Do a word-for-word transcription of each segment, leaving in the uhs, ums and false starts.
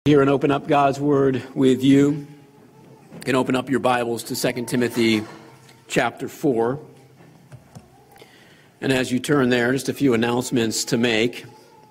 Here and open up God's Word with you. You can open up your Bibles to Second Timothy chapter four. And as you turn there, just a few announcements to make.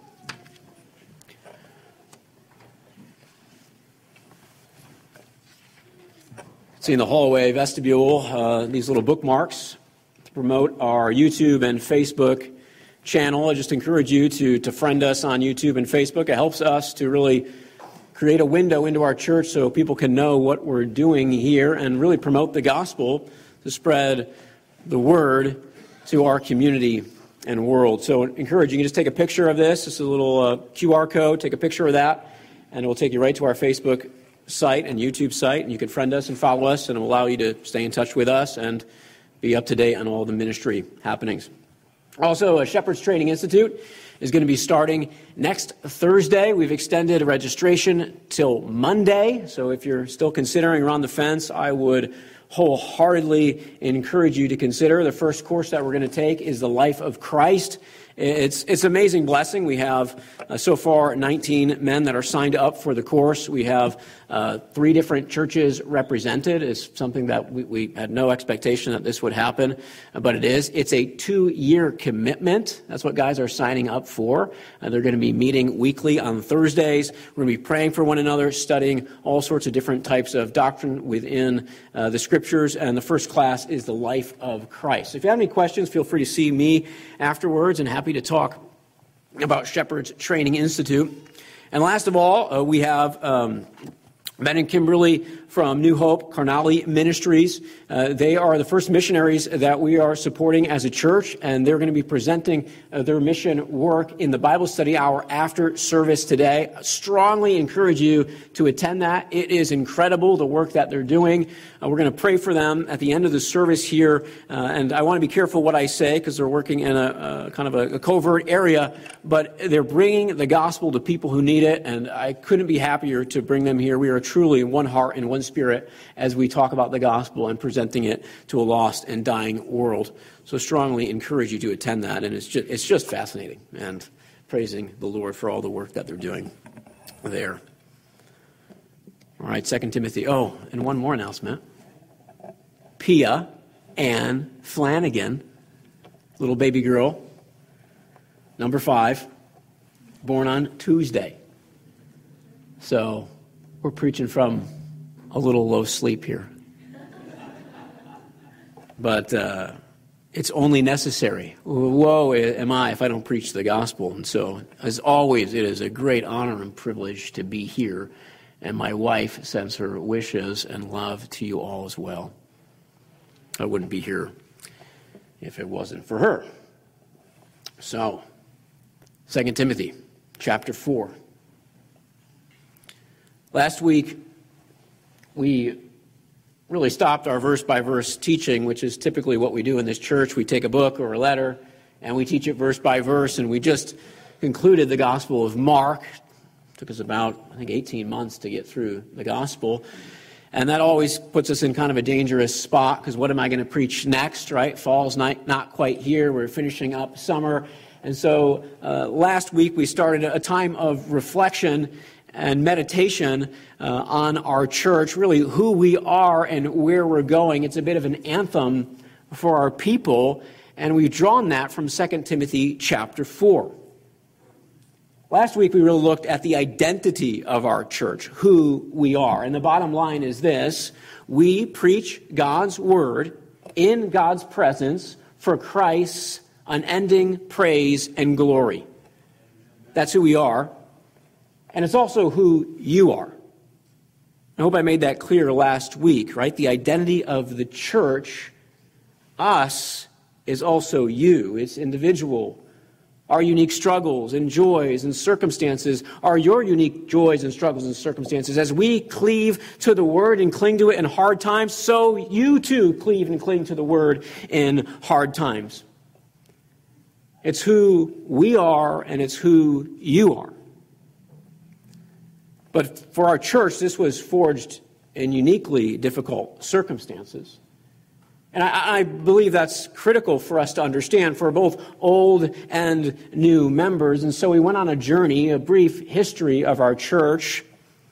See in the hallway vestibule, uh, these little bookmarks to promote our YouTube and Facebook channel. I just encourage you to, to friend us on YouTube and Facebook. It helps us to really create a window into our church so people can know what we're doing here and really promote the gospel to spread the word to our community and world. So I encourage you, you can just take a picture of this. This is a little uh, Q R code. Take a picture of that, and it will take you right to our Facebook site and YouTube site, and you can friend us and follow us, and it will allow you to stay in touch with us and be up to date on all the ministry happenings. Also, a Shepherd's Training Institute is going to be starting next Thursday. We've extended registration till Monday, so if you're still considering or on the fence, I would wholeheartedly encourage you to consider. The first course that we're going to take is the Life of Christ. It's it's an amazing blessing. We have uh, so far nineteen men that are signed up for the course. We have uh, three different churches represented. It's something that we, we had no expectation that this would happen, but it is. It's a two-year commitment. That's what guys are signing up for. Uh, they're going to be meeting weekly on Thursdays. We're going to be praying for one another, studying all sorts of different types of doctrine within uh, the Scriptures. And the first class is the Life of Christ. So if you have any questions, feel free to see me afterwards, and happy to talk about Shepherd's Training Institute. And last of all, uh, we have um, Ben and Kimberly from New Hope Carnally Ministries. Uh, they are the first missionaries that we are supporting as a church, and they're going to be presenting uh, their mission work in the Bible study hour after service today. I strongly encourage you to attend that. It is incredible, the work that they're doing. Uh, we're going to pray for them at the end of the service here, uh, and I want to be careful what I say because they're working in a, a kind of a, a covert area, but they're bringing the gospel to people who need it, and I couldn't be happier to bring them here. We are truly in one heart and one spirit as we talk about the gospel and presenting it to a lost and dying world. So strongly encourage you to attend that, and it's just, it's just fascinating, and praising the Lord for all the work that they're doing there. All right, Second Timothy. Oh, and one more announcement. Pia Ann Flanagan, little baby girl, number five, born on Tuesday. So we're preaching from a little low sleep here. But uh, it's only necessary. Woe am I if I don't preach the gospel. And so, as always, it is a great honor and privilege to be here. And my wife sends her wishes and love to you all as well. I wouldn't be here if it wasn't for her. So, Second Timothy chapter four. Last week, we really stopped our verse-by-verse teaching, which is typically what we do in this church. We take a book or a letter, and we teach it verse by verse, and we just concluded the Gospel of Mark. It took us about, I think, eighteen months to get through the Gospel. And that always puts us in kind of a dangerous spot, because what am I going to preach next, right? Fall's not, not quite here. We're finishing up summer. And so uh, last week we started a time of reflection and meditation uh, on our church, really who we are and where we're going. It's a bit of an anthem for our people, and we've drawn that from Second Timothy chapter four. Last week we really looked at the identity of our church, who we are. And the bottom line is this: we preach God's word in God's presence for Christ's unending praise and glory. That's who we are. And it's also who you are. I hope I made that clear last week, right? The identity of the church, us, is also you. It's individual. Our unique struggles and joys and circumstances are your unique joys and struggles and circumstances. As we cleave to the Word and cling to it in hard times, so you too cleave and cling to the Word in hard times. It's who we are, and it's who you are. But for our church, this was forged in uniquely difficult circumstances. And I, I believe that's critical for us to understand for both old and new members. And so we went on a journey, a brief history of our church.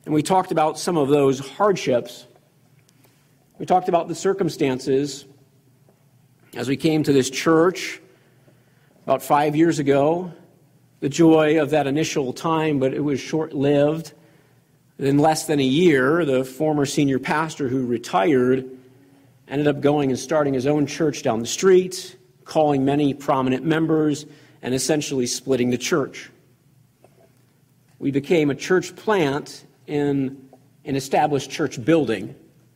And we talked about some of those hardships. We talked about the circumstances as we came to this church about five years ago, the joy of that initial time, but it was short-lived. In less than a year, the former senior pastor who retired ended up going and starting his own church down the street, calling many prominent members, and essentially splitting the church. We became a church plant in an established church building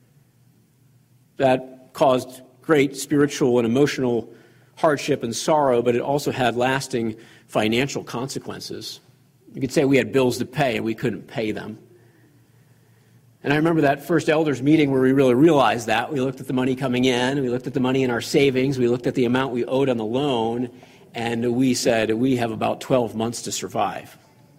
that caused great spiritual and emotional hardship and sorrow, but it also had lasting financial consequences. You could say we had bills to pay and we couldn't pay them. And I remember that first elders meeting where we really realized that. We looked at the money coming in, we looked at the money in our savings, we looked at the amount we owed on the loan, and we said we have about twelve months to survive.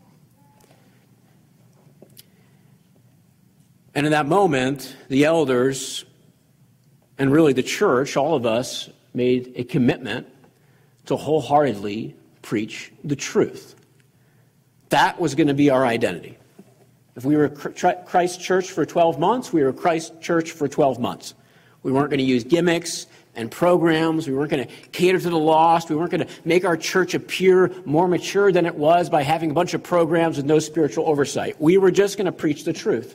And in that moment, the elders, and really the church, all of us, made a commitment to wholeheartedly preach the truth. That was going to be our identity. If we were Christ Church for twelve months, we were Christ Church for twelve months. We weren't going to use gimmicks and programs. We weren't going to cater to the lost. We weren't going to make our church appear more mature than it was by having a bunch of programs with no spiritual oversight. We were just going to preach the truth.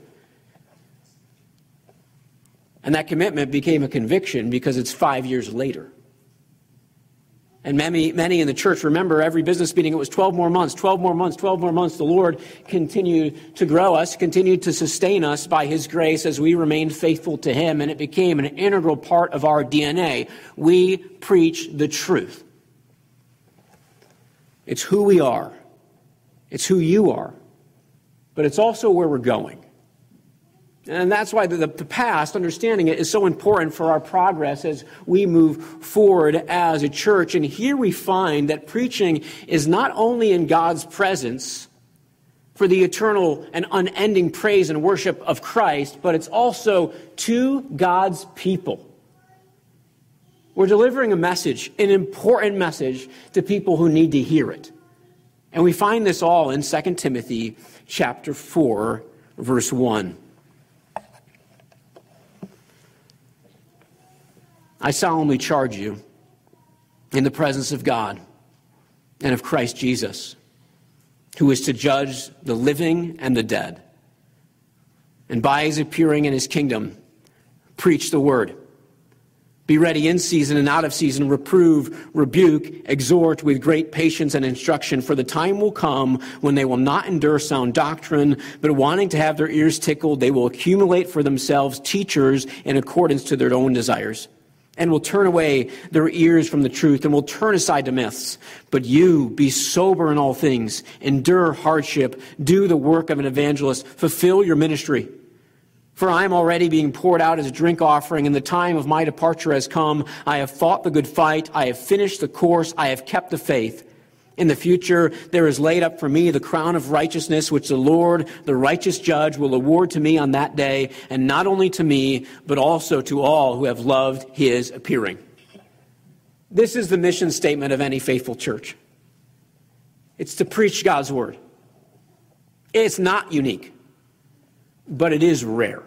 And that commitment became a conviction because it's five years later. And many, many in the church remember every business meeting, it was twelve more months, twelve more months, twelve more months. The Lord continued to grow us, continued to sustain us by His grace as we remained faithful to Him, and it became an integral part of our D N A. We preach the truth. It's who we are. It's who you are. But it's also where we're going. And that's why the, the past, understanding it, is so important for our progress as we move forward as a church. And here we find that preaching is not only in God's presence for the eternal and unending praise and worship of Christ, but it's also to God's people. We're delivering a message, an important message, to people who need to hear it. And we find this all in Second Timothy chapter four, verse one. I solemnly charge you in the presence of God and of Christ Jesus, who is to judge the living and the dead, and by His appearing in His kingdom, preach the word. Be ready in season and out of season, reprove, rebuke, exhort with great patience and instruction, for the time will come when they will not endure sound doctrine, but wanting to have their ears tickled, they will accumulate for themselves teachers in accordance to their own desires, and will turn away their ears from the truth, and will turn aside to myths. But you, be sober in all things, endure hardship, do the work of an evangelist, fulfill your ministry. For I am already being poured out as a drink offering, and the time of my departure has come. I have fought the good fight, I have finished the course, I have kept the faith. In the future, there is laid up for me the crown of righteousness, which the Lord, the righteous judge, will award to me on that day, and not only to me, but also to all who have loved His appearing. This is the mission statement of any faithful church. It's to preach God's word. It's not unique, but it is rare.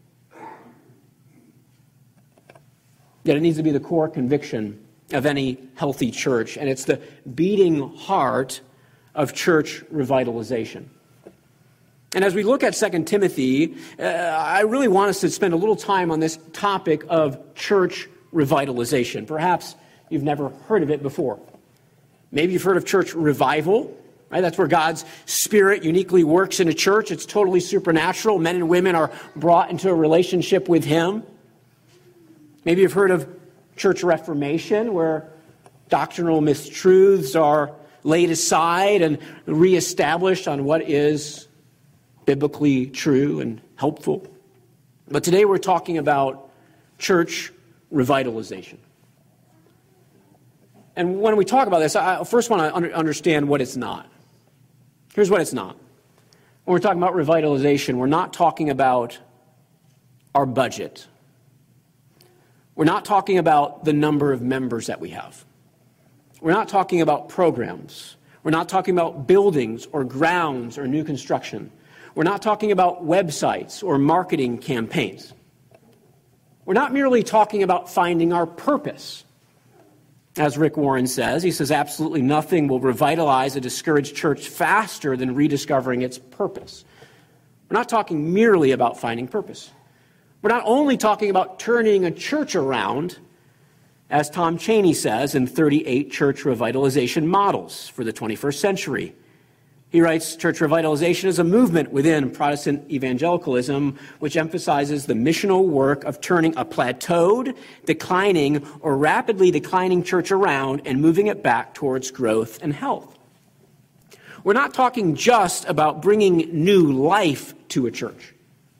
Yet it needs to be the core conviction of any healthy church, and it's the beating heart of church revitalization. And as we look at Second Timothy, uh, I really want us to spend a little time on this topic of church revitalization. Perhaps you've never heard of it before. Maybe you've heard of church revival, right? That's where God's Spirit uniquely works in a church. It's totally supernatural. Men and women are brought into a relationship with Him. Maybe you've heard of church reformation, where doctrinal mistruths are laid aside and reestablished on what is biblically true and helpful. But today we're talking about church revitalization. And when we talk about this, I first want to understand what it's not. Here's what it's not. When we're talking about revitalization, we're not talking about our budget. We're not talking about the number of members that we have. We're not talking about programs. We're not talking about buildings or grounds or new construction. We're not talking about websites or marketing campaigns. We're not merely talking about finding our purpose. As Rick Warren says, he says absolutely nothing will revitalize a discouraged church faster than rediscovering its purpose. We're not talking merely about finding purpose. We're not only talking about turning a church around, as Tom Cheney says in thirty-eight church revitalization models for the twenty-first century. He writes, church revitalization is a movement within Protestant evangelicalism which emphasizes the missional work of turning a plateaued, declining, or rapidly declining church around and moving it back towards growth and health. We're not talking just about bringing new life to a church.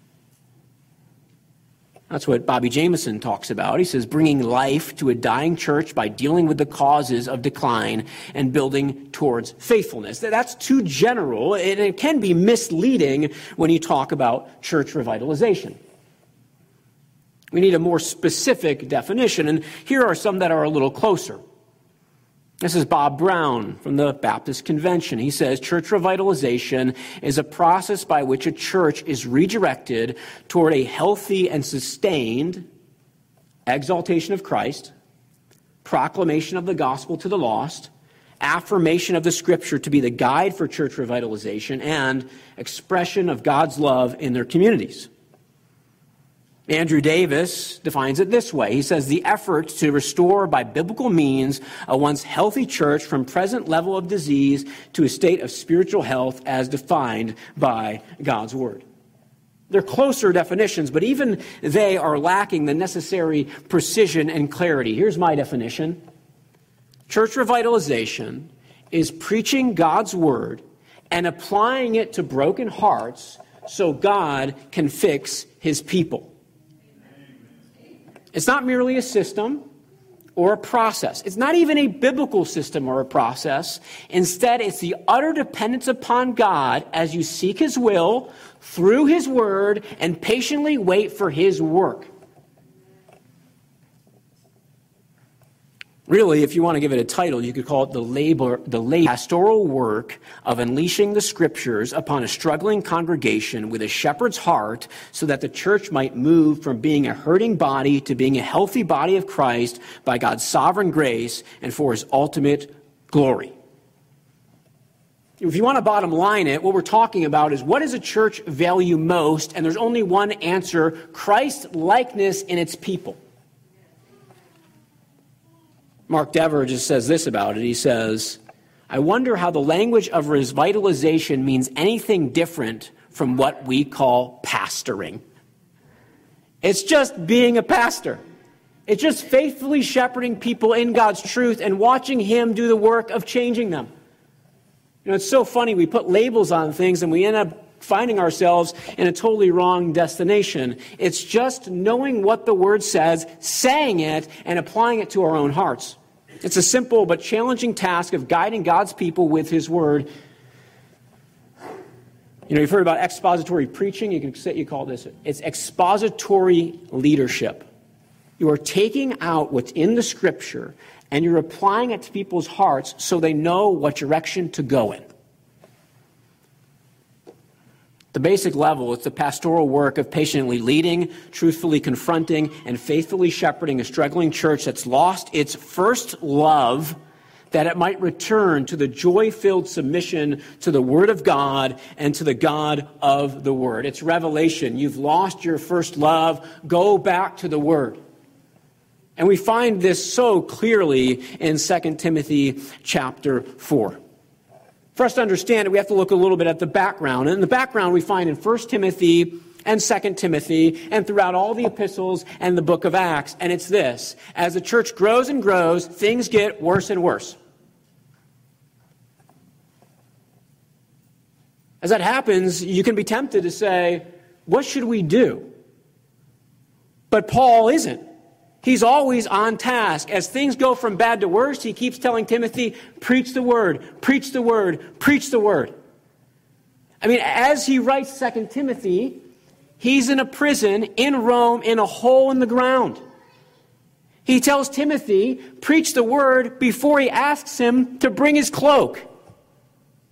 That's what Bobby Jameson talks about. He says bringing life to a dying church by dealing with the causes of decline and building towards faithfulness. That's too general, and it can be misleading when you talk about church revitalization. We need a more specific definition, and here are some that are a little closer. This is Bob Brown from the Baptist Convention. He says, church revitalization is a process by which a church is redirected toward a healthy and sustained exaltation of Christ, proclamation of the gospel to the lost, affirmation of the scripture to be the guide for church revitalization, and expression of God's love in their communities. Andrew Davis defines it this way. He says, the effort to restore by biblical means a once healthy church from present level of disease to a state of spiritual health as defined by God's word. They're closer definitions, but even they are lacking the necessary precision and clarity. Here's my definition. Church revitalization is preaching God's word and applying it to broken hearts so God can fix his people. It's not merely a system or a process. It's not even a biblical system or a process. Instead, it's the utter dependence upon God as you seek his will through his word and patiently wait for his work. Really, if you want to give it a title, you could call it the labor, the labor, pastoral work of unleashing the scriptures upon a struggling congregation with a shepherd's heart so that the church might move from being a hurting body to being a healthy body of Christ by God's sovereign grace and for his ultimate glory. If you want to bottom line it, what we're talking about is what does a church value most? And there's only one answer: Christ-likeness in its people. Mark Dever just says this about it. He says, I wonder how the language of revitalization means anything different from what we call pastoring. It's just being a pastor. It's just faithfully shepherding people in God's truth and watching him do the work of changing them. You know, it's so funny. We put labels on things and we end up finding ourselves in a totally wrong destination. It's just knowing what the word says, saying it, and applying it to our own hearts. It's a simple but challenging task of guiding God's people with his word. You know, you've heard about expository preaching. You can say, you call this, it's expository leadership. You are taking out what's in the scripture and you're applying it to people's hearts so they know what direction to go in. The basic level is the pastoral work of patiently leading, truthfully confronting, and faithfully shepherding a struggling church that's lost its first love, that it might return to the joy-filled submission to the Word of God and to the God of the Word. It's revelation. You've lost your first love. Go back to the Word. And we find this so clearly in Second Timothy chapter four. For us to understand it, we have to look a little bit at the background. And in the background we find in First Timothy and Second Timothy and throughout all the epistles and the book of Acts. And it's this: as the church grows and grows, things get worse and worse. As that happens, you can be tempted to say, what should we do? But Paul isn't. He's always on task. As things go from bad to worse, he keeps telling Timothy, preach the word, preach the word, preach the word. I mean, as he writes Second Timothy, he's in a prison in Rome in a hole in the ground. He tells Timothy, preach the word, before he asks him to bring his cloak.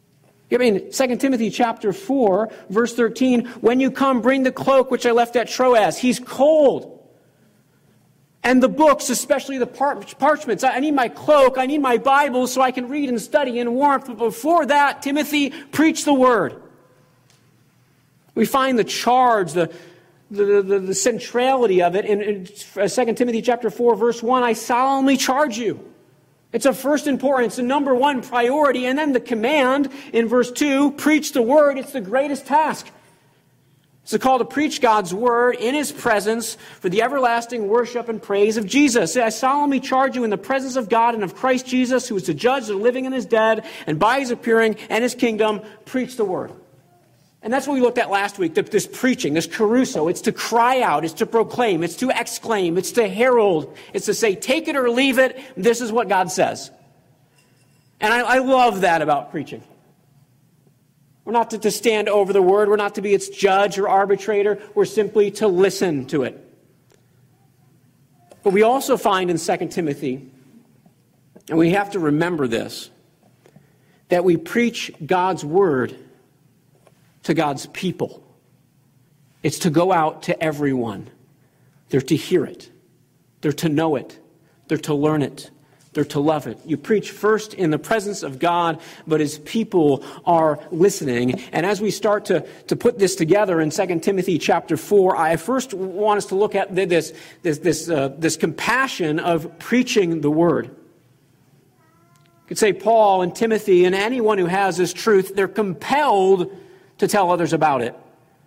I mean, Second Timothy chapter four, verse thirteen, when you come, bring the cloak which I left at Troas. He's cold. And the books, especially the par- parchments. I need my cloak, I need my Bible so I can read and study in warmth. But before that, Timothy, preach the word. We find the charge, the, the, the, the centrality of it in, in Second Timothy chapter four, verse one. I solemnly charge you. It's of first importance, a number one priority. And then the command in verse two, preach the word. It's the greatest task. It's a call to preach God's word in His presence for the everlasting worship and praise of Jesus. I solemnly charge you in the presence of God and of Christ Jesus, who is to judge the living and His dead, and by His appearing and His kingdom, preach the word. And that's what we looked at last week, this preaching, this caruso. It's to cry out, it's to proclaim, it's to exclaim, it's to herald, it's to say, take it or leave it, this is what God says. And I, I love that about preaching. We're not to, to stand over the word. We're not to be its judge or arbitrator. We're simply to listen to it. But we also find in Second Timothy, and we have to remember this, that we preach God's word to God's people. It's to go out to everyone. They're to hear it. They're to know it. They're to learn it. They're to love it. You preach first in the presence of God, but His people are listening. And as we start to, to put this together in Second Timothy chapter four, I first want us to look at this, this, this, uh, this compassion of preaching the word. You could say Paul and Timothy and anyone who has this truth, they're compelled to tell others about it.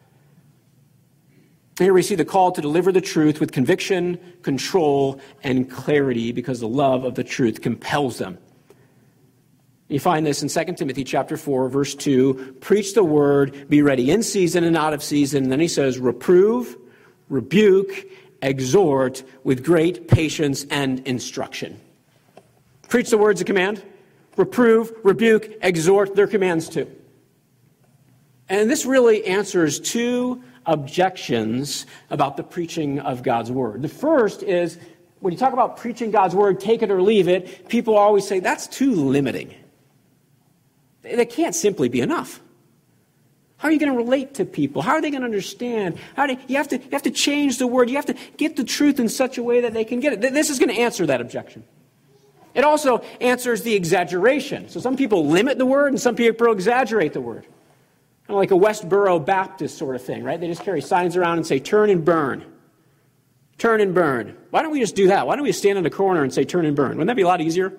Here we see the call to deliver the truth with conviction, control, and clarity, because the love of the truth compels them. You find this in Second Timothy chapter four, verse two. Preach the word, be ready in season and out of season. And then he says, reprove, rebuke, exhort with great patience and instruction. Preach the word's a command. Reprove, rebuke, exhort, they're commands too. And this really answers two objections about the preaching of God's word. The first is, when you talk about preaching God's word, take it or leave it, people always say, that's too limiting. That can't simply be enough. How are you going to relate to people? How are they going to understand? How do you, you have to you have to change the word. You have to get the truth in such a way that they can get it. This is going to answer that objection. It also answers the exaggeration. So some people limit the word and some people exaggerate the word. Kind of like a Westboro Baptist sort of thing, right? They just carry signs around and say, turn and burn. Turn and burn. Why don't we just do that? Why don't we just stand in the corner and say, turn and burn? Wouldn't that be a lot easier?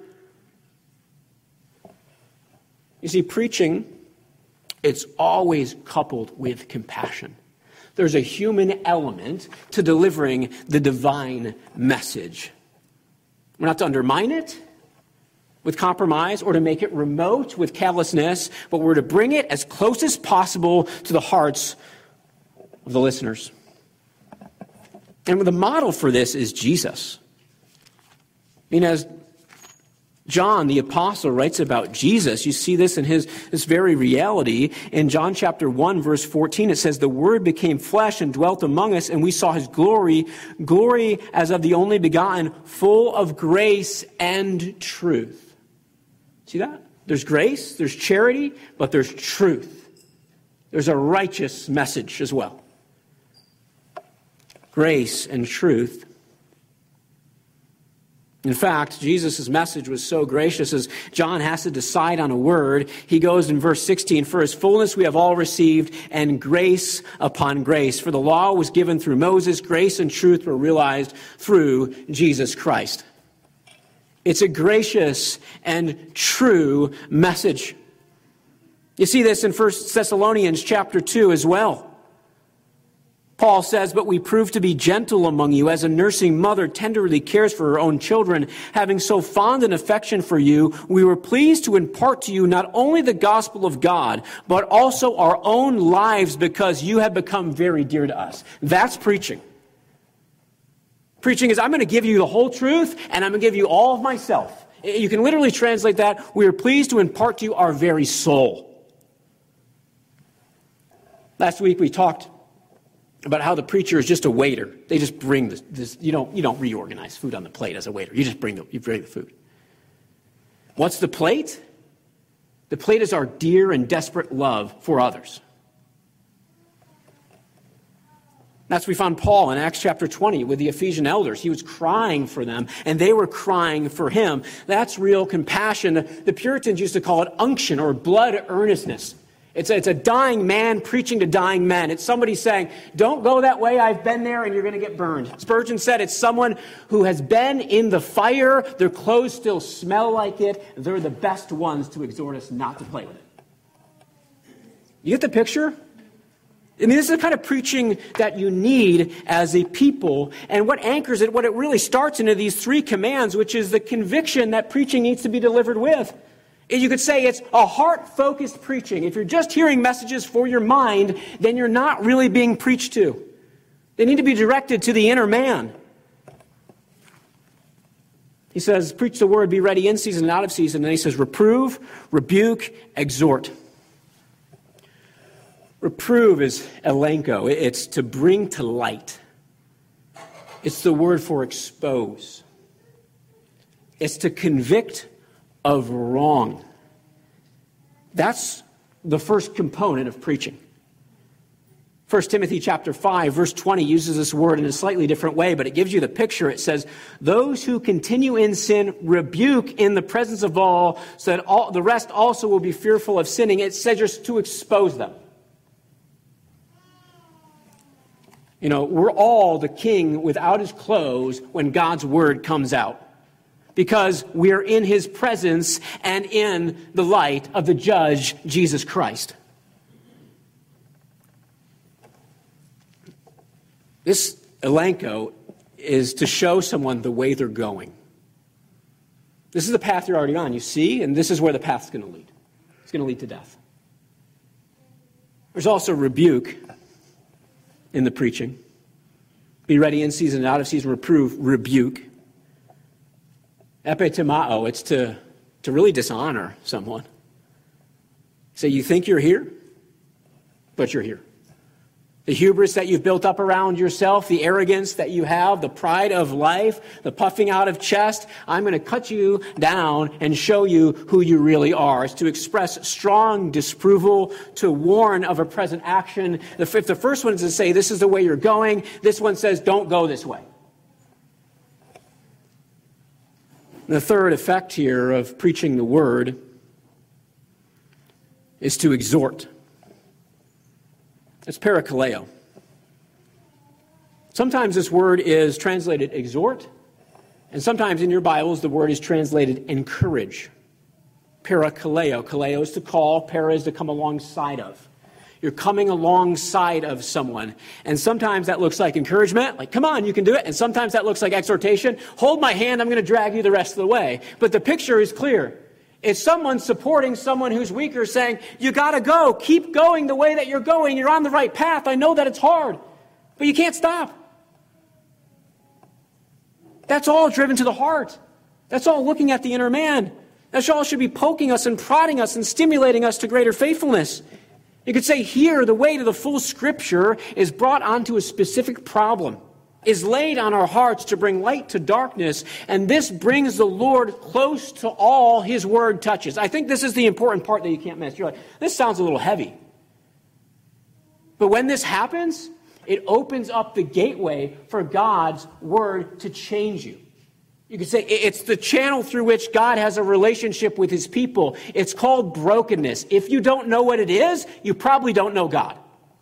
You see, preaching, it's always coupled with compassion. There's a human element to delivering the divine message. We're not to undermine it with compromise or to make it remote with callousness, but we're to bring it as close as possible to the hearts of the listeners. And the model for this is Jesus. I mean, as John, the apostle, writes about Jesus, you see this in his this very reality. In John chapter one, verse fourteen, it says, the Word became flesh and dwelt among us, and we saw His glory, glory as of the only begotten, full of grace and truth. See that? There's grace, there's charity, but there's truth. There's a righteous message as well. Grace and truth. In fact, Jesus' message was so gracious, as John has to decide on a word. He goes in verse sixteen, for His fullness we have all received, and grace upon grace. For the law was given through Moses, grace and truth were realized through Jesus Christ. It's a gracious and true message. You see this in First Thessalonians chapter two as well. Paul says, but we prove to be gentle among you, as a nursing mother tenderly cares for her own children. Having so fond an affection for you, we were pleased to impart to you not only the gospel of God, but also our own lives, because you have become very dear to us. That's preaching. Preaching is, I'm going to give you the whole truth, and I'm going to give you all of myself. You can literally translate that, we are pleased to impart to you our very soul. Last week we talked about how the preacher is just a waiter. They just bring this, this you don't you don't reorganize food on the plate as a waiter. You just bring the you bring the food. What's the plate? The plate is our dear and desperate love for others. That's what we found Paul in Acts chapter twenty with the Ephesian elders. He was crying for them, and they were crying for him. That's real compassion. The, the Puritans used to call it unction or blood earnestness. It's a, it's a dying man preaching to dying men. It's somebody saying, don't go that way, I've been there, and you're going to get burned. Spurgeon said it's someone who has been in the fire, their clothes still smell like it, they're the best ones to exhort us not to play with it. You get the picture? I mean, this is the kind of preaching that you need as a people. And what anchors it, what it really starts into these three commands, which is the conviction that preaching needs to be delivered with. You could say it's a heart-focused preaching. If you're just hearing messages for your mind, then you're not really being preached to. They need to be directed to the inner man. He says, preach the word, be ready in season and out of season. And he says, reprove, rebuke, exhort. Reprove is elenko. It's to bring to light. It's the word for expose. It's to convict of wrong. That's the first component of preaching. First Timothy chapter five, verse twenty uses this word in a slightly different way, but it gives you the picture. It says, those who continue in sin rebuke in the presence of all, so that all the rest also will be fearful of sinning. It says just to expose them. You know, we're all the king without his clothes when God's word comes out, because we're in his presence and in the light of the judge, Jesus Christ. This elenko is to show someone the way they're going. This is the path you're already on, you see, and this is where the path's going to lead. It's going to lead to death. There's also rebuke in the preaching. Be ready in season and out of season, reprove, rebuke. Epitimao, it's to, to really dishonor someone. Say, you think you're here, but you're here. The hubris that you've built up around yourself, the arrogance that you have, the pride of life, the puffing out of chest, I'm going to cut you down and show you who you really are. It's to express strong disapproval, to warn of a present action. If the first one is to say, this is the way you're going, this one says, don't go this way. The third effect here of preaching the word is to exhort. It's parakaleo. Sometimes this word is translated exhort, and sometimes in your Bibles the word is translated encourage. Parakaleo. Kaleo is to call, para is to come alongside of. You're coming alongside of someone. And sometimes that looks like encouragement, like, come on, you can do it. And sometimes that looks like exhortation. Hold my hand, I'm going to drag you the rest of the way. But the picture is clear. It's someone supporting someone who's weaker, saying, you got to go. Keep going the way that you're going. You're on the right path. I know that it's hard, but you can't stop. That's all driven to the heart. That's all looking at the inner man. That all should be poking us and prodding us and stimulating us to greater faithfulness. You could say here, the way to the full Scripture is brought onto a specific problem, is laid on our hearts to bring light to darkness, and this brings the Lord close to all his word touches. I think this is the important part that you can't miss. You're like, this sounds a little heavy. But when this happens, it opens up the gateway for God's word to change you. You could say it's the channel through which God has a relationship with his people. It's called brokenness. If you don't know what it is, you probably don't know God.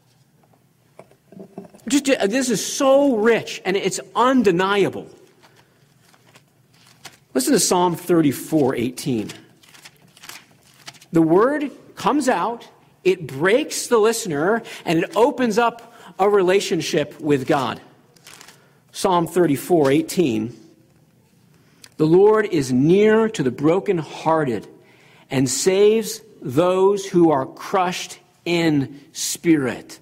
Just, this is so rich, and it's undeniable. Listen to Psalm thirty-four eighteen. The word comes out, it breaks the listener, and it opens up a relationship with God. Psalm thirty-four eighteen. The Lord is near to the brokenhearted and saves those who are crushed in spirit.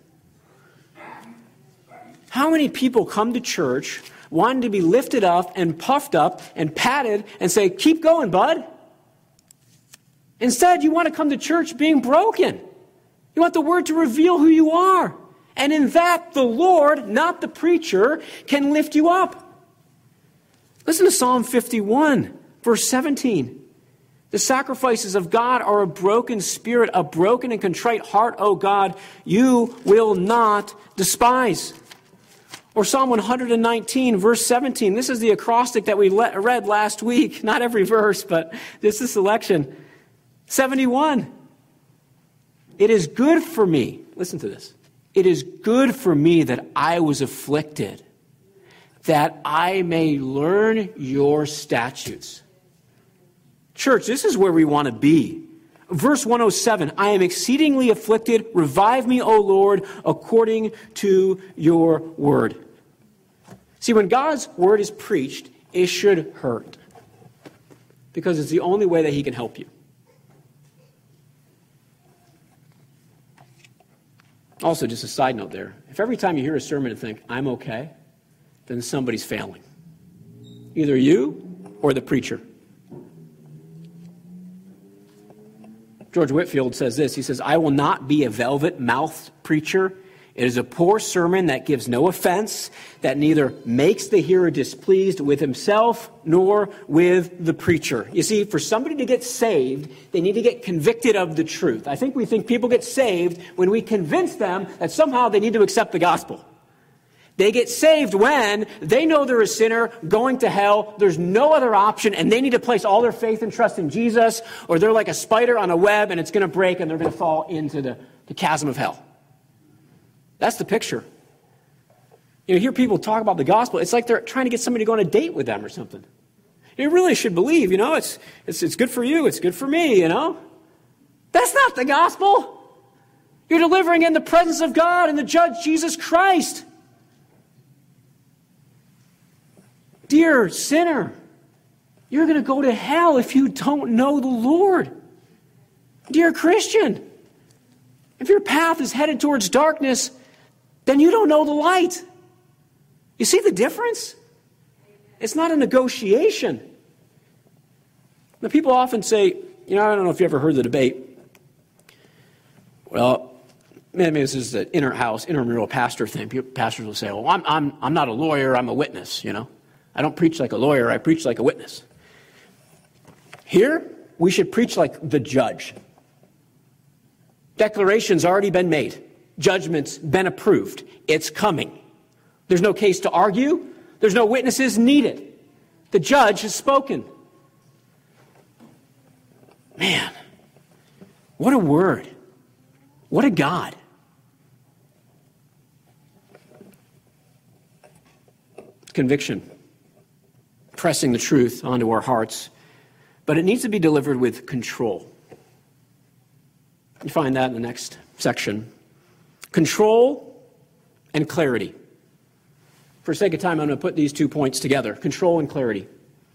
How many people come to church wanting to be lifted up and puffed up and patted and say, keep going, bud? Instead, you want to come to church being broken. You want the word to reveal who you are. And in that, the Lord, not the preacher, can lift you up. Listen to Psalm fifty-one, verse seventeen. The sacrifices of God are a broken spirit, a broken and contrite heart, O God, you will not despise. Or Psalm one nineteen, verse seventeen. This is the acrostic that we let, read last week. Not every verse, but this is a selection. seventy-one. It is good for me. Listen to this. It is good for me that I was afflicted, that I may learn your statutes. Church, this is where we want to be. Verse one oh seven, I am exceedingly afflicted. Revive me, O Lord, according to your word. See, when God's word is preached, it should hurt, because it's the only way that he can help you. Also, just a side note there, if every time you hear a sermon and think, I'm okay, then somebody's failing. Either you or the preacher. George Whitefield says this. He says, I will not be a velvet-mouthed preacher. It is a poor sermon that gives no offense, that neither makes the hearer displeased with himself nor with the preacher. You see, for somebody to get saved, they need to get convicted of the truth. I think we think people get saved when we convince them that somehow they need to accept the gospel. They get saved when they know they're a sinner going to hell. There's no other option, and they need to place all their faith and trust in Jesus, or they're like a spider on a web, and it's going to break, and they're going to fall into the, the chasm of hell. That's the picture. You know, hear people talk about the gospel. It's like they're trying to get somebody to go on a date with them or something. You really should believe, you know, it's, it's, it's good for you, it's good for me, you know. That's not the gospel. You're delivering in the presence of God and the judge, Jesus Christ. Dear sinner, you're going to go to hell if you don't know the Lord. Dear Christian, if your path is headed towards darkness, then you don't know the light. You see the difference? It's not a negotiation. Now, people often say, you know, I don't know if you ever heard the debate. Well, maybe this is the inter-house, intramural pastor thing. Pastors will say, well, I'm, I'm, I'm not a lawyer, I'm a witness, you know. I don't preach like a lawyer, I preach like a witness. Here, we should preach like the judge. Declaration's already been made. Judgment's been approved. It's coming. There's no case to argue. There's no witnesses needed. The judge has spoken. Man, what a word. What a God. Conviction. Pressing the truth onto our hearts. But it needs to be delivered with control. You find that in the next section. Control and clarity. For sake of time, I'm going to put these two points together. Control and clarity.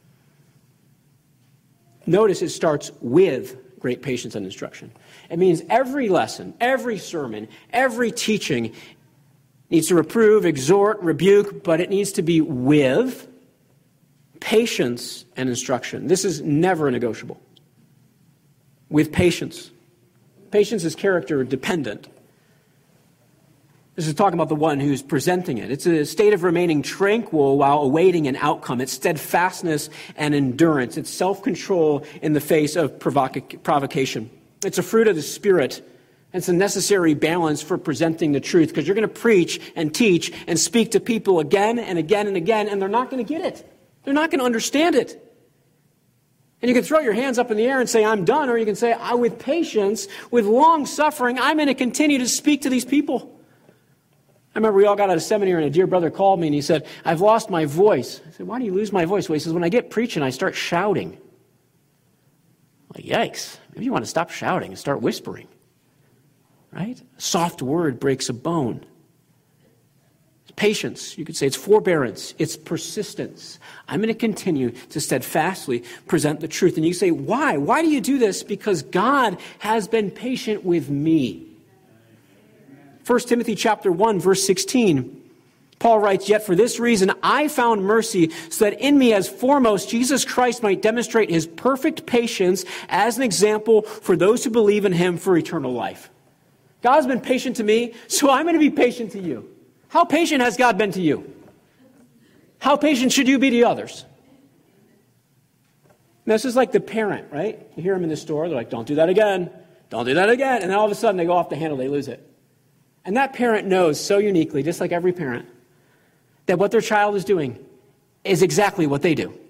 Notice it starts with great patience and instruction. It means every lesson, every sermon, every teaching needs to reprove, exhort, rebuke, but it needs to be with patience and instruction. This is never negotiable. With patience. Patience is character dependent. This is talking about the one who's presenting it. It's a state of remaining tranquil while awaiting an outcome. It's steadfastness and endurance. It's self-control in the face of provoca- provocation. It's a fruit of the Spirit. It's a necessary balance for presenting the truth, because you're going to preach and teach and speak to people again and again and again, and they're not going to get it. They're not going to understand it. And you can throw your hands up in the air and say, I'm done, or you can say, I, with patience, with long suffering, I'm going to continue to speak to these people. I remember we all got out of seminary and a dear brother called me and he said, I've lost my voice. I said, why do you lose my voice? Well, he says, when I get preaching, I start shouting. I'm like, yikes. Maybe you want to stop shouting and start whispering. Right? A soft word breaks a bone. It's patience. You could say it's forbearance. It's persistence. I'm going to continue to steadfastly present the truth. And you say, why? Why do you do this? Because God has been patient with me. First Timothy chapter one, verse sixteen, Paul writes, yet for this reason I found mercy, so that in me as foremost Jesus Christ might demonstrate his perfect patience as an example for those who believe in him for eternal life. God's been patient to me, so I'm going to be patient to you. How patient has God been to you? How patient should you be to others? And this is like the parent, right? You hear them in the store. They're like, don't do that again. Don't do that again. And then all of a sudden they go off the handle. They lose it. And that parent knows so uniquely, just like every parent, that what their child is doing is exactly what they do.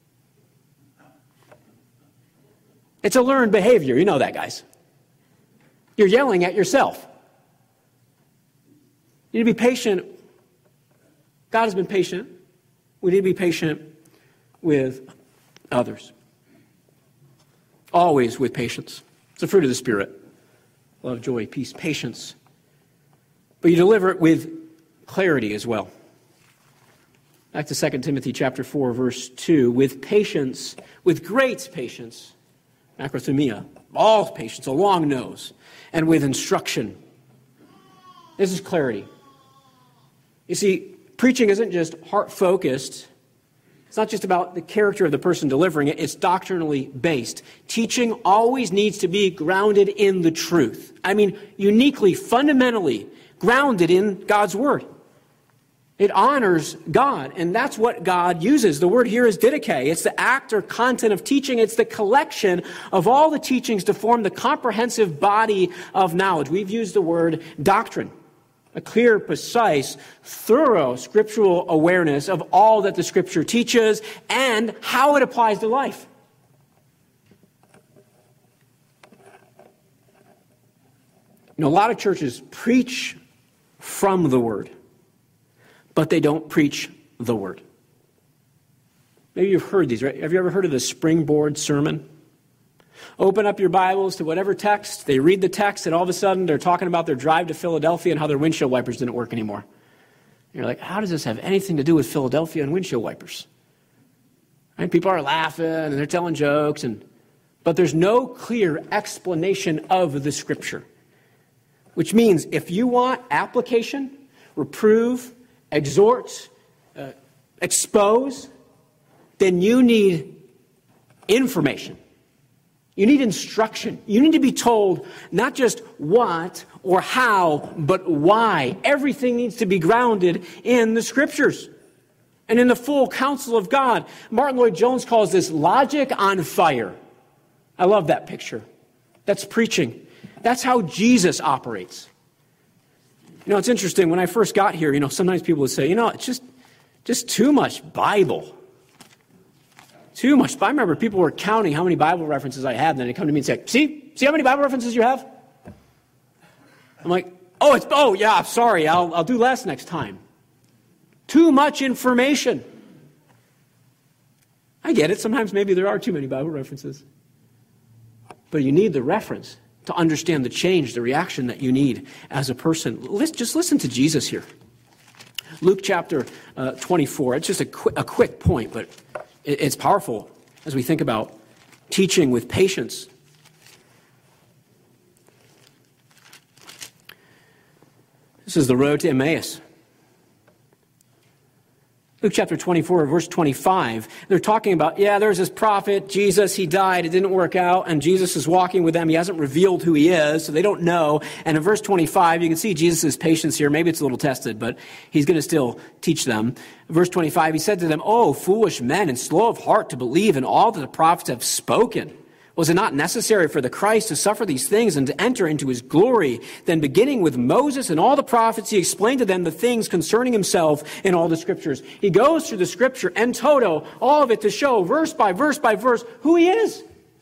It's a learned behavior. You know that, guys. You're yelling at yourself. You need to be patient. God has been patient. We need to be patient with others. Always with patience. It's a fruit of the Spirit. Love, joy, peace, patience. But you deliver it with clarity as well. Back to Second Timothy chapter four, verse two. With patience, with great patience, macrothumia, all patience, a long nose, and with instruction. This is clarity. You see, preaching isn't just heart-focused. It's not just about the character of the person delivering it. It's doctrinally based. Teaching always needs to be grounded in the truth. I mean, uniquely, fundamentally grounded in God's Word. It honors God, and that's what God uses. The word here is didache. It's the act or content of teaching. It's the collection of all the teachings to form the comprehensive body of knowledge. We've used the word doctrine, a clear, precise, thorough scriptural awareness of all that the Scripture teaches and how it applies to life. You know, a lot of churches preach from the Word, but they don't preach the Word. Maybe you've heard these, right? Have you ever heard of the springboard sermon? Open up your Bibles to whatever text, they read the text, and all of a sudden they're talking about their drive to Philadelphia and how their windshield wipers didn't work anymore. And you're like, how does this have anything to do with Philadelphia and windshield wipers? Right? People are laughing and they're telling jokes, and but there's no clear explanation of the Scripture. Which means if you want application, reprove, exhort, uh, expose, then you need information. You need instruction. You need to be told not just what or how, but why. Everything needs to be grounded in the Scriptures and in the full counsel of God. Martin Lloyd-Jones calls this logic on fire. I love that picture. That's preaching. That's how Jesus operates. You know, it's interesting. When I first got here, you know, sometimes people would say, you know, it's just, just too much Bible. Too much. I remember people were counting how many Bible references I had, and then they come to me and say, see, see how many Bible references you have? I'm like, oh, it's, oh yeah, sorry, I'll, I'll do less next time. Too much information. I get it. Sometimes maybe there are too many Bible references. But you need the reference to understand the change, the reaction that you need as a person. Let's just listen to Jesus here. Luke chapter uh, twenty-four. It's just a, qu- a quick point, but it, it's powerful as we think about teaching with patience. This is the road to Emmaus. Luke chapter twenty-four, verse twenty-five, they're talking about, yeah, there's this prophet, Jesus, he died, it didn't work out, and Jesus is walking with them. He hasn't revealed who he is, so they don't know. And in verse twenty-five, you can see Jesus' patience here. Maybe it's a little tested, but he's going to still teach them. Verse twenty-five, he said to them, "Oh, foolish men, and slow of heart to believe in all that the prophets have spoken. Was it not necessary for the Christ to suffer these things and to enter into his glory? Then beginning with Moses and all the prophets, he explained to them the things concerning himself in all the Scriptures." He goes through the Scripture en toto, all of it, to show verse by verse by verse who he is.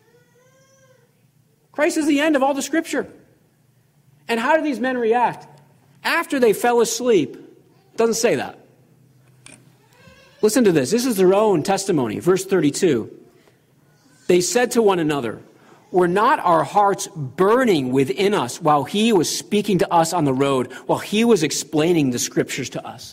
Christ is the end of all the Scripture. And how do these men react? After they fell asleep. It doesn't say that. Listen to this. This is their own testimony. Verse thirty-two. They said to one another, "Were not our hearts burning within us while he was speaking to us on the road, while he was explaining the Scriptures to us?"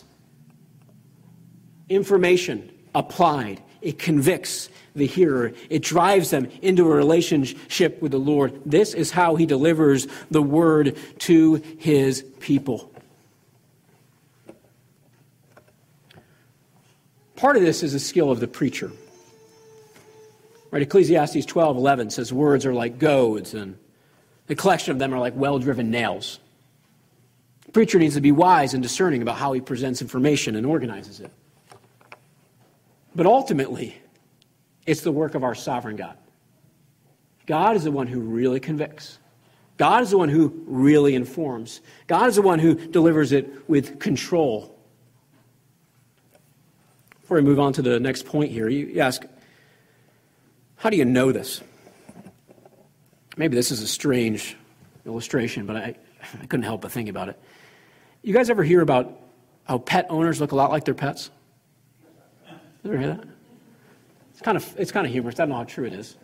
Information applied. It convicts the hearer. It drives them into a relationship with the Lord. This is how he delivers the word to his people. Part of this is a skill of the preacher. Right, Ecclesiastes twelve eleven says words are like goads, and the collection of them are like well-driven nails. The preacher needs to be wise and discerning about how he presents information and organizes it. But ultimately, It's the work of our sovereign God. God is the one who really convicts. God is the one who really informs. God is the one who delivers it with control. Before we move on to the next point here, you ask, how do you know this? Maybe this is a strange illustration, but I, I couldn't help but think about it. You guys ever hear about how pet owners look a lot like their pets? Ever hear that? It's kind of it's kind of humorous. I don't know how true it is.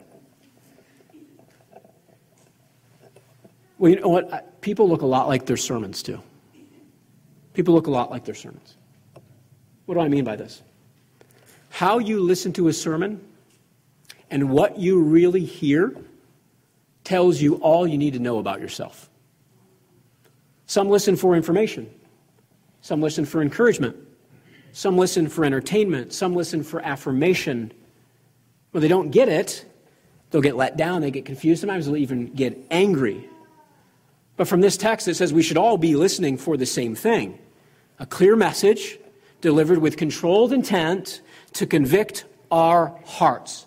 Well, you know what? People look a lot like their sermons too. People look a lot like their sermons. What do I mean by this? How you listen to a sermon and what you really hear tells you all you need to know about yourself. Some listen for information. Some listen for encouragement. Some listen for entertainment. Some listen for affirmation. When they don't get it, they'll get let down, they get confused. Sometimes they'll even get angry. But from this text, it says we should all be listening for the same thing. A clear message delivered with controlled intent to convict our hearts.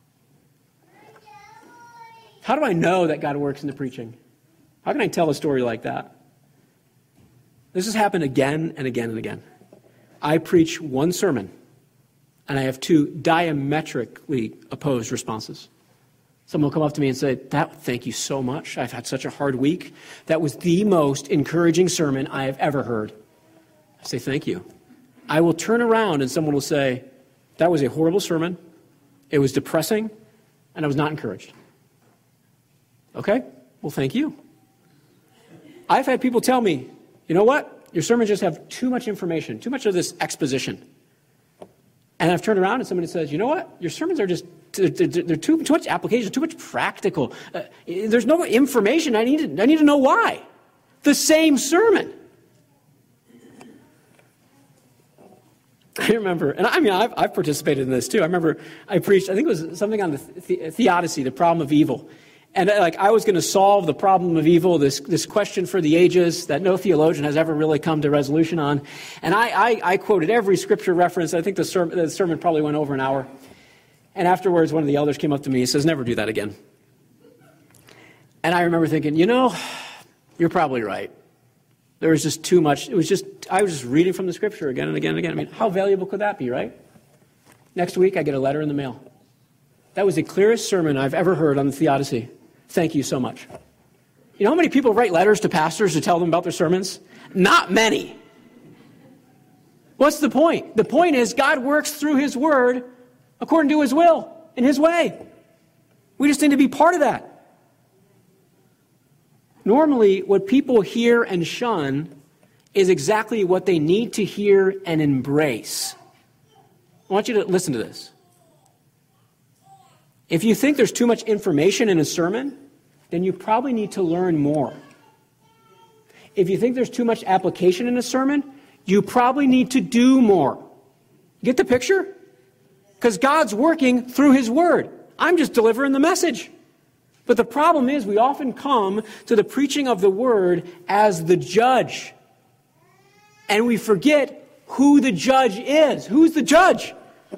How do I know that God works in the preaching? How can I tell a story like that? This has happened again and again and again. I preach one sermon, and I have two diametrically opposed responses. Someone will come up to me and say, "That, thank you so much. I've had such a hard week. That was the most encouraging sermon I have ever heard." I say, "Thank you." I will turn around and someone will say, "That was a horrible sermon. It was depressing, and I was not encouraged." Okay, well, thank you. I've had people tell me, "You know what? Your sermons just have too much information, too much of this exposition." And I've turned around and somebody says, "You know what? Your sermons are just, they're, they're too, too much application, too much practical. Uh, there's no information. I need to, I need to know why." The same sermon. I remember, and I mean, I've, I've participated in this too. I remember I preached, I think it was something on the, the theodicy, the problem of evil. And like I was going to solve the problem of evil, this this question for the ages that no theologian has ever really come to resolution on. And I, I, I quoted every scripture reference. I think the sermon, the sermon probably went over an hour. And afterwards, one of the elders came up to me and says, "Never do that again." And I remember thinking, you know, you're probably right. There was just too much. It was just, I was just reading from the scripture again and again and again. I mean, how valuable could that be, right? Next week, I get a letter in the mail. That was the clearest sermon I've ever heard on the theodicy. Thank you so much. You know how many people write letters to pastors to tell them about their sermons? Not many. What's the point? The point is God works through his word according to his will, in his way. We just need to be part of that. Normally, what people hear and shun is exactly what they need to hear and embrace. I want you to listen to this. If you think there's too much information in a sermon, then you probably need to learn more. If you think there's too much application in a sermon, you probably need to do more. Get the picture? Because God's working through his word. I'm just delivering the message. But the problem is we often come to the preaching of the word as the judge. And we forget who the judge is. Who's the judge?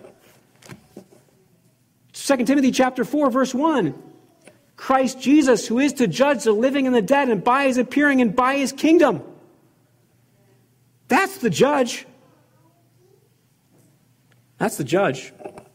Second Timothy chapter four, verse one. Christ Jesus, who is to judge the living and the dead, and by his appearing and by his kingdom. That's the judge. That's the judge.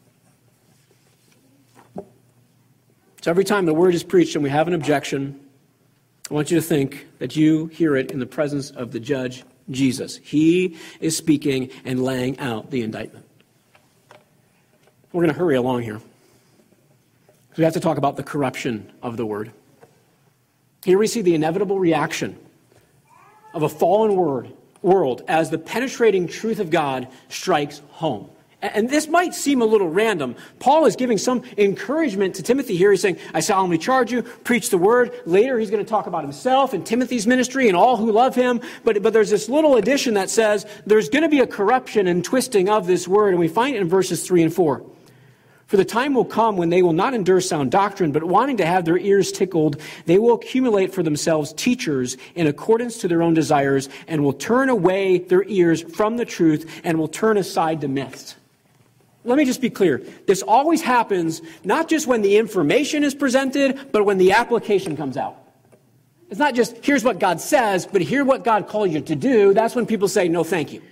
So every time the word is preached and we have an objection, I want you to think that you hear it in the presence of the judge, Jesus. He is speaking and laying out the indictment. We're going to hurry along here. We have to talk about the corruption of the word. Here we see the inevitable reaction of a fallen word, world as the penetrating truth of God strikes home. And this might seem a little random. Paul is giving some encouragement to Timothy here. He's saying, "I solemnly charge you, preach the word." Later, he's going to talk about himself and Timothy's ministry and all who love him. But, but there's this little addition that says there's going to be a corruption and twisting of this word. And we find it in verses three and four. "For the time will come when they will not endure sound doctrine, but wanting to have their ears tickled, they will accumulate for themselves teachers in accordance to their own desires, and will turn away their ears from the truth and will turn aside to myths." let me just be clear. This always happens not just when the information is presented, but when the application comes out. It's not just, here's what God says, but here's what God called you to do. That's when people say, no, thank you.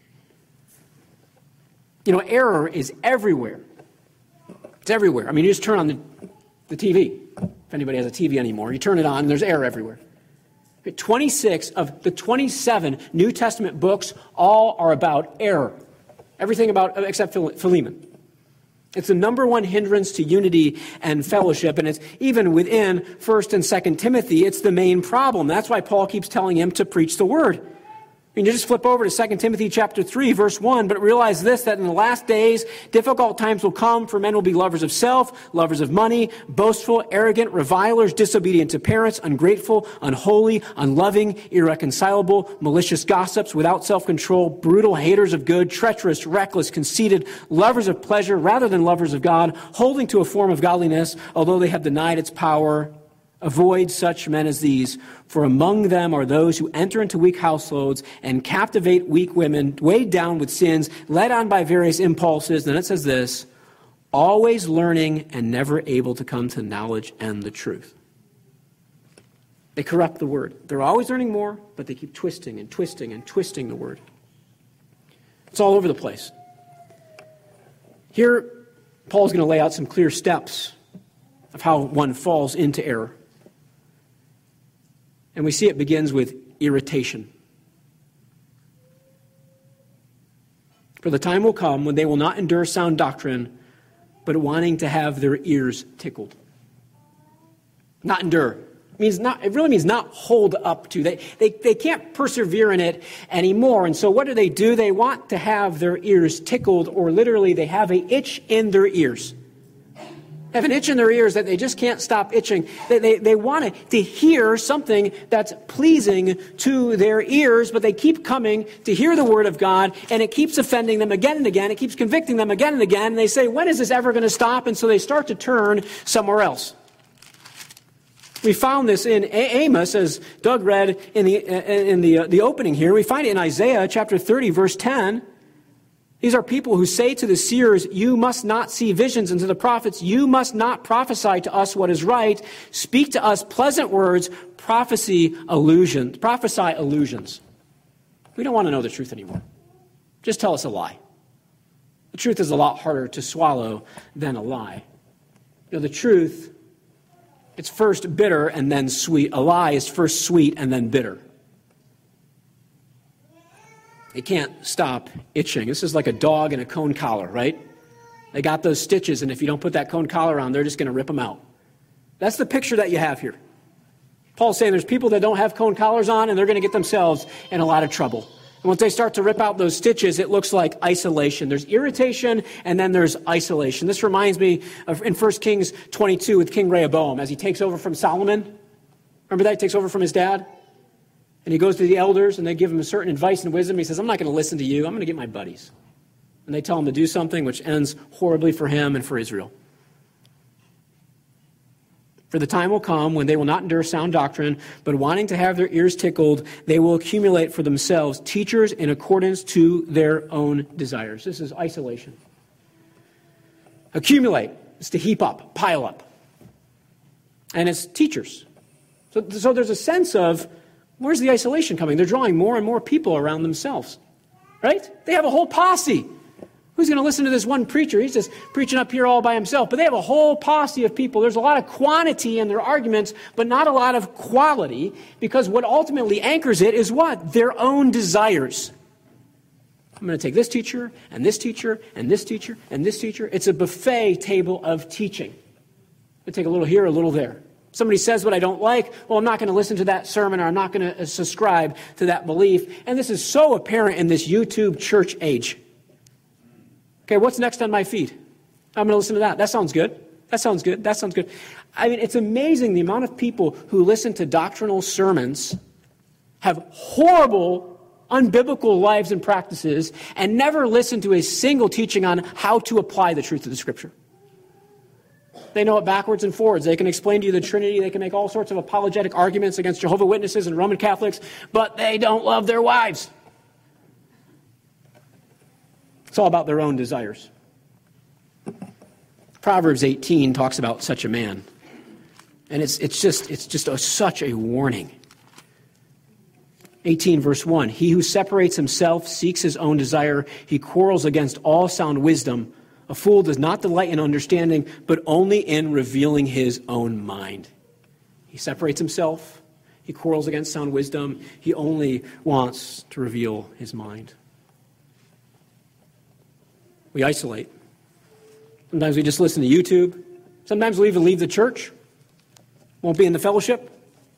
You know, error is everywhere. It's everywhere. I mean, you just turn on the, the T V. If anybody has a T V anymore, you turn it on, and there's error everywhere. twenty-six of the twenty-seven New Testament books all are about error. Everything about, except Philemon. It's the number one hindrance to unity and fellowship, and it's even within First and Second Timothy, it's the main problem. That's why Paul keeps telling him to preach the word. I mean, you just flip over to Second Timothy chapter three, verse one, but realize this, that in the last days, difficult times will come, for men will be lovers of self, lovers of money, boastful, arrogant, revilers, disobedient to parents, ungrateful, unholy, unloving, irreconcilable, malicious gossips, without self-control, brutal, haters of good, treacherous, reckless, conceited, lovers of pleasure rather than lovers of God, holding to a form of godliness, although they have denied its power. Avoid such men as these, for among them are those who enter into weak households and captivate weak women, weighed down with sins, led on by various impulses. Then it says this, always learning and never able to come to knowledge and the truth. They corrupt the word. They're always learning more, but they keep twisting and twisting and twisting the word. It's all over the place. Here, Paul's going to lay out some clear steps of how one falls into error. And we see it begins with irritation. For the time will come when they will not endure sound doctrine, but wanting to have their ears tickled. Not endure. It means not, it really means not hold up to. They, they, they can't persevere in it anymore. And so what do they do? They want to have their ears tickled, or literally they have an itch in their ears. Have an itch in their ears that they just can't stop itching. They, they, they want to hear something that's pleasing to their ears, but they keep coming to hear the word of God, and it keeps offending them again and again. It keeps convicting them again and again. And they say, when is this ever going to stop? And so they start to turn somewhere else. We found this in Amos, as Doug read in the, in the, uh, the opening here. We find it in Isaiah chapter thirty, verse ten. These are people who say to the seers, you must not see visions, and to the prophets, you must not prophesy to us what is right. Speak to us pleasant words, prophecy illusions, prophesy illusions. We don't want to know the truth anymore. Just tell us a lie. The truth is a lot harder to swallow than a lie. You know, the truth, it's first bitter and then sweet. A lie is first sweet and then bitter. They can't stop itching. This is like a dog in a cone collar, right? They got those stitches, and if you don't put that cone collar on, they're just going to rip them out. That's the picture that you have here. Paul's saying there's people that don't have cone collars on, and they're going to get themselves in a lot of trouble. And once they start to rip out those stitches, it looks like isolation. There's irritation, and then there's isolation. This reminds me of in First Kings twenty-two with King Rehoboam, as he takes over from Solomon. Remember that? He takes over from his dad? And he goes to the elders, and they give him a certain advice and wisdom. He says, I'm not going to listen to you. I'm going to get my buddies. And they tell him to do something which ends horribly for him and for Israel. For the time will come when they will not endure sound doctrine, but wanting to have their ears tickled, they will accumulate for themselves teachers in accordance to their own desires. This is isolation. Accumulate is to heap up, pile up. And it's teachers. So, so there's a sense of, where's the isolation coming? They're drawing more and more people around themselves, right? They have a whole posse. Who's going to listen to this one preacher? He's just preaching up here all by himself. But they have a whole posse of people. There's a lot of quantity in their arguments, but not a lot of quality, because what ultimately anchors it is what? Their own desires. I'm going to take this teacher, and this teacher, and this teacher, and this teacher. It's a buffet table of teaching. I take a little here, a little there. Somebody says what I don't like, well, I'm not going to listen to that sermon, or I'm not going to subscribe to that belief. And this is so apparent in this YouTube church age. Okay, what's next on my feed? I'm going to listen to that. That sounds good. That sounds good. That sounds good. I mean, it's amazing the amount of people who listen to doctrinal sermons, have horrible, unbiblical lives and practices, and never listen to a single teaching on how to apply the truth of the Scripture. They know it backwards and forwards. They can explain to you the Trinity. They can make all sorts of apologetic arguments against Jehovah's Witnesses and Roman Catholics, but they don't love their wives. It's all about their own desires. Proverbs eighteen talks about such a man. And it's it's just it's just a, such a warning. eighteen verse one, he who separates himself seeks his own desire. He quarrels against all sound wisdom. A fool does not delight in understanding, but only in revealing his own mind. He separates himself. He quarrels against sound wisdom. He only wants to reveal his mind. We isolate. Sometimes we just listen to YouTube. Sometimes we even leave the church. Won't be in the fellowship.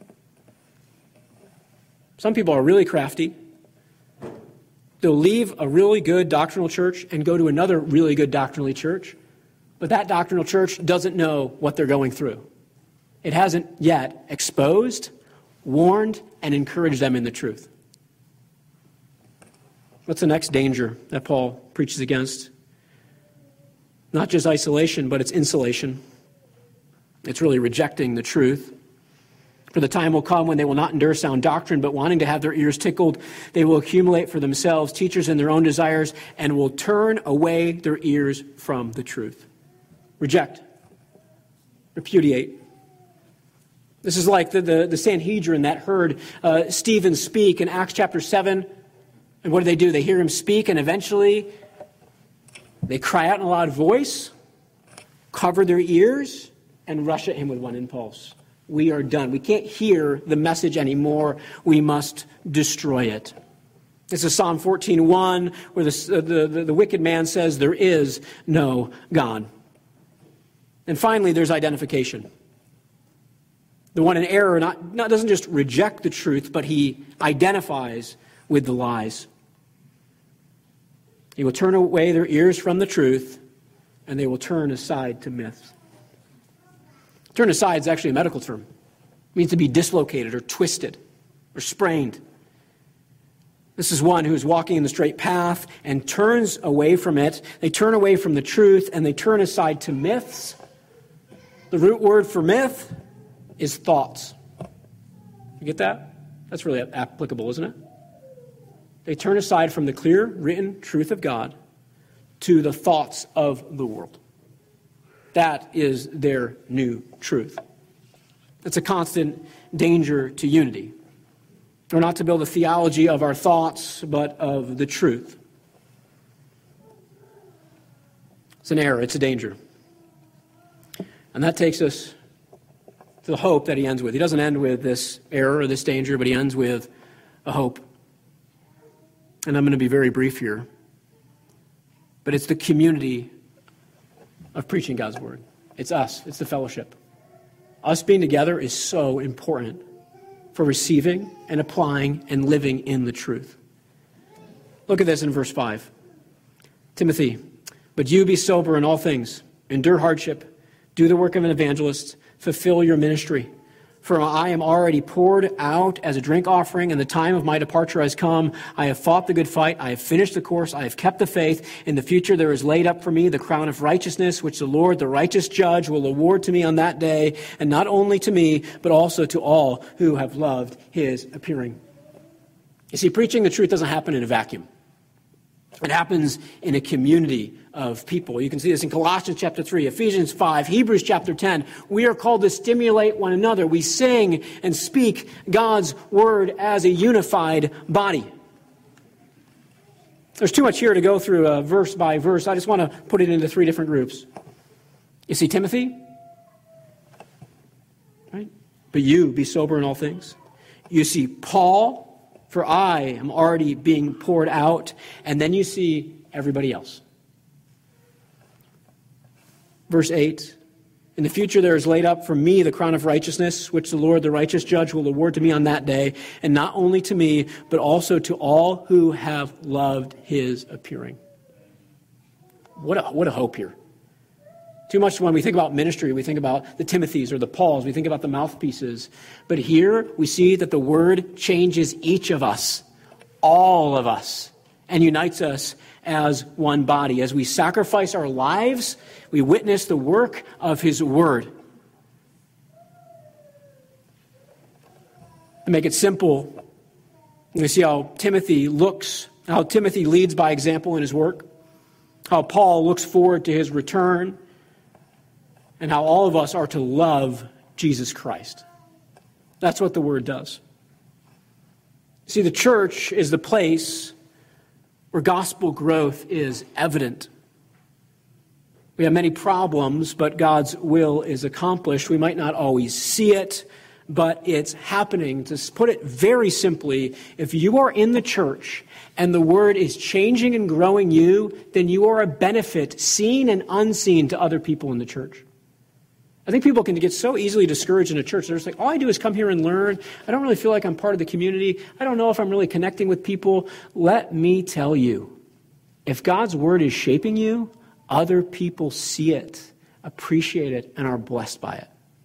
Some people are really crafty. They'll leave a really good doctrinal church and go to another really good doctrinally church, but that doctrinal church doesn't know what they're going through. It hasn't yet exposed, warned, and encouraged them in the truth. What's the next danger that Paul preaches against? Not just isolation, but it's insulation. It's really rejecting the truth. For the time will come when they will not endure sound doctrine, but wanting to have their ears tickled, they will accumulate for themselves teachers in their own desires and will turn away their ears from the truth. Reject. Repudiate. This is like the, the, the Sanhedrin that heard uh, Stephen speak in Acts chapter seven. And what do they do? They hear him speak, and eventually they cry out in a loud voice, cover their ears, and rush at him with one impulse. We are done. We can't hear the message anymore. We must destroy it. This is Psalm fourteen one, where the, the, the, the wicked man says, there is no God. And finally, there's identification. The one in error not, not doesn't just reject the truth, but he identifies with the lies. He will turn away their ears from the truth, and they will turn aside to myths. Turn aside is actually a medical term. It means to be dislocated or twisted or sprained. This is one who is walking in the straight path and turns away from it. They turn away from the truth and they turn aside to myths. The root word for myth is thoughts. You get that? That's really applicable, isn't it? They turn aside from the clear, written truth of God to the thoughts of the world. That is their new truth. It's a constant danger to unity. We're not to build a theology of our thoughts, but of the truth. It's an error. It's a danger. And that takes us to the hope that he ends with. He doesn't end with this error or this danger, but he ends with a hope. And I'm going to be very brief here. But it's the community of preaching God's word. It's us. It's the fellowship. Us being together is so important for receiving and applying and living in the truth. Look at this in verse five. Timothy, but you be sober in all things, endure hardship, do the work of an evangelist, fulfill your ministry. For I am already poured out as a drink offering, and the time of my departure has come. I have fought the good fight. I have finished the course. I have kept the faith. In the future there is laid up for me the crown of righteousness, which the Lord, the righteous judge, will award to me on that day, and not only to me, but also to all who have loved his appearing. You see, preaching the truth doesn't happen in a vacuum. It happens in a community of people. You can see this in Colossians chapter three, Ephesians five, Hebrews chapter ten. We are called to stimulate one another. We sing and speak God's word as a unified body. There's too much here to go through uh, verse by verse. I just want to put it into three different groups. You see Timothy, right? But you be sober in all things. You see Paul, for I am already being poured out. And then you see everybody else. Verse eight, in the future there is laid up for me the crown of righteousness, which the Lord, the righteous judge, will award to me on that day, and not only to me, but also to all who have loved his appearing. What a, what a hope here. Too much when we think about ministry, we think about the Timothys or the Pauls, we think about the mouthpieces. But here we see that the word changes each of us, all of us, and unites us as one body. As we sacrifice our lives, we witness the work of his word. To make it simple, we see how Timothy looks, how Timothy leads by example in his work, how Paul looks forward to his return, and how all of us are to love Jesus Christ. That's what the Word does. See, the church is the place where gospel growth is evident. We have many problems, but God's will is accomplished. We might not always see it, but it's happening. To put it very simply, if you are in the church and the Word is changing and growing you, then you are a benefit, seen and unseen, to other people in the church. I think people can get so easily discouraged in a church. They're just like, all I do is come here and learn. I don't really feel like I'm part of the community. I don't know if I'm really connecting with people. Let me tell you, if God's Word is shaping you, other people see it, appreciate it, and are blessed by it.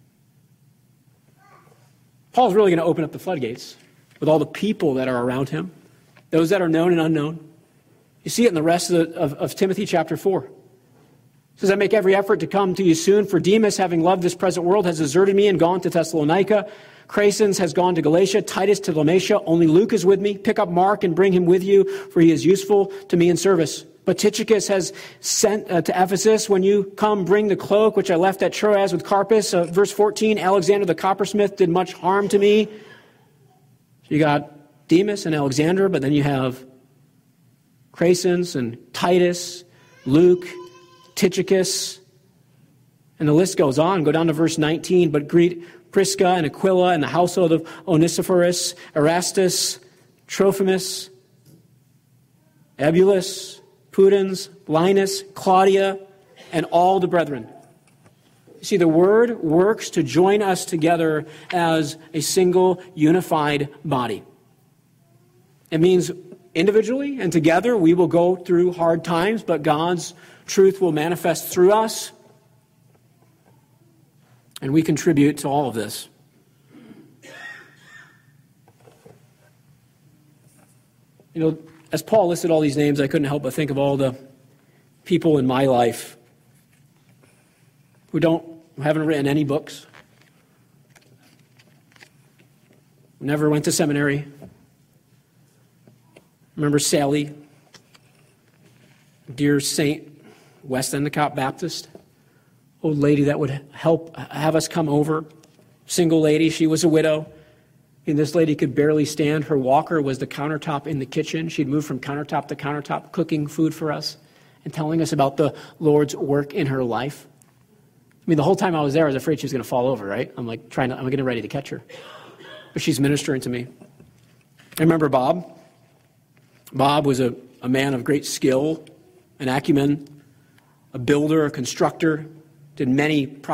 Paul's really going to open up the floodgates with all the people that are around him, those that are known and unknown. You see it in the rest of, the, of, of Timothy chapter four. It says, I make every effort to come to you soon, for Demas, having loved this present world, has deserted me and gone to Thessalonica. Crescens has gone to Galatia, Titus to Dalmatia. Only Luke is with me. Pick up Mark and bring him with you, for he is useful to me in service. But Tychicus has sent uh, to Ephesus. When you come, bring the cloak which I left at Troas with Carpus. Uh, verse fourteen, Alexander the coppersmith did much harm to me. So you got Demas and Alexander, but then you have Crescens and Titus, Luke, Tychicus, and the list goes on. Go down to verse nineteen. But greet Prisca and Aquila and the household of Onesiphorus, Erastus, Trophimus, Ebulas, Pudens, Linus, Claudia, and all the brethren. You see, the Word works to join us together as a single, unified body. It means individually and together we will go through hard times, but God's truth will manifest through us, and we contribute to all of this. You know, as Paul listed all these names, I couldn't help but think of all the people in my life who don't, who haven't written any books, never went to seminary. Remember Sally, dear Saint, West Endicott Baptist, old lady that would help have us come over, single lady. She was a widow. And this lady could barely stand. Her walker was the countertop in the kitchen. She'd moved from countertop to countertop, cooking food for us and telling us about the Lord's work in her life. I mean, the whole time I was there, I was afraid she was going to fall over, right? I'm like trying to, I'm getting ready to catch her. But she's ministering to me. I remember Bob. Bob was a, a man of great skill and acumen, a builder, a constructor, did many projects.